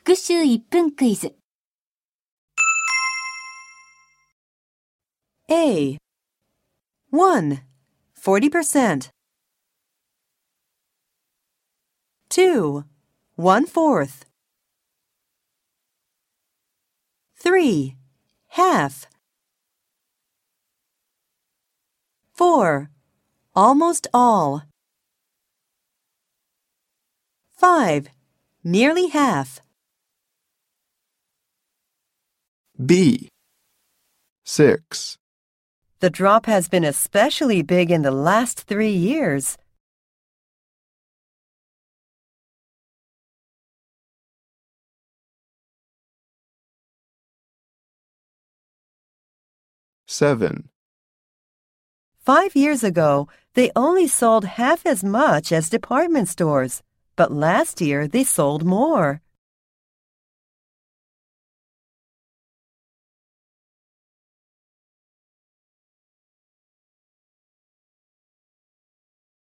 復習1分クイズ。 A. 1. 40%. 2. 1/4. 3. Half. 4. Almost all. 5. Nearly half. B. 6. The drop has been especially big in the last 3 years. Seven. 5 years ago, they only sold half as much as department stores, but last year they sold more.